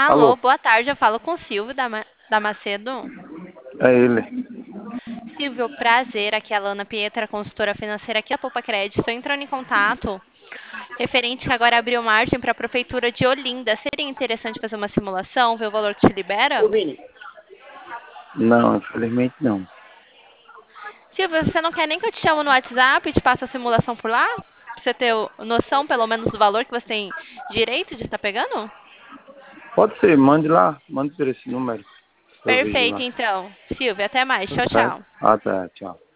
Alô, Alô, boa tarde. Eu falo com o Silvio da Macedo. é ele. Silvio, prazer. Aqui é a Lana Pietra, consultora financeira aqui da Poupa Crédito. Estou entrando em contato referente que agora abriu margem para a Prefeitura de Olinda. Seria interessante fazer uma simulação, ver o valor que te libera? Não, infelizmente não. Silvio, você não quer nem que eu te chamo no WhatsApp e te passe a simulação por lá? Pra você ter noção, pelo menos, do valor que você tem direito de estar pegando? Pode ser, mande lá, mande por esse número. Eu vejo Perfeito, lá. então. Silvio, até mais. Tchau, Certo? tchau. Até, tchau.